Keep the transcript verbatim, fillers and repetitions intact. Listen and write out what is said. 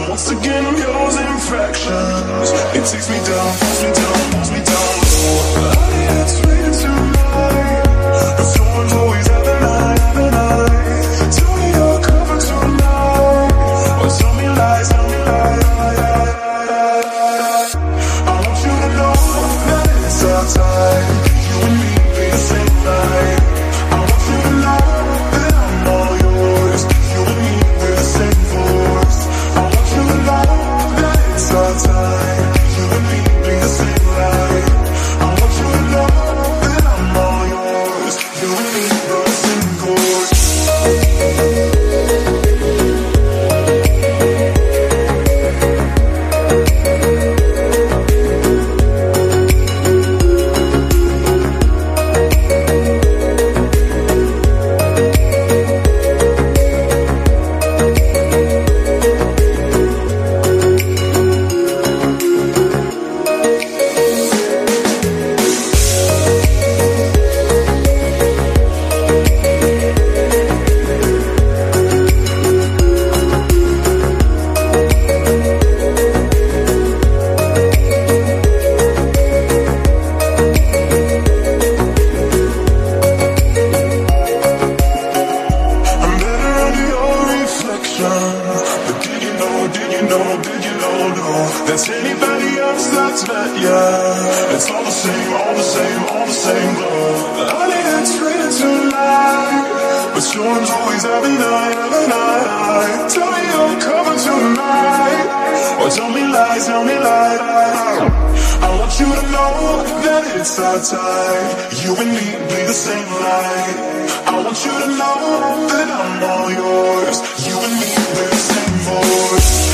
once again I'm yours in fractions. It takes me down, pulls me down, pulls me down low. I ain't waiting tonight, but someone's always at the night, at the night. Tell me you're coming tonight, or tell me lies, tell me lies. I want you to know that it's our time. You and me be the same night. I want you to know that I'm all yours. You and me be the same force. I want you to know that it's our time. You and me be the same light. I want you to know that I'm all yours. You and me be the same course. But did you know, did you know, did you know, no, that's anybody else that's met ya? It's all the same, all the same, all the same glow. Honey, it's raining tonight, but storms always every night, every night. Tell me you're coming tonight, or tell me lies, tell me lies. I want you to know that it's our time. You and me be the same light. I want you to know that I'm all yours. You and me be the same voice.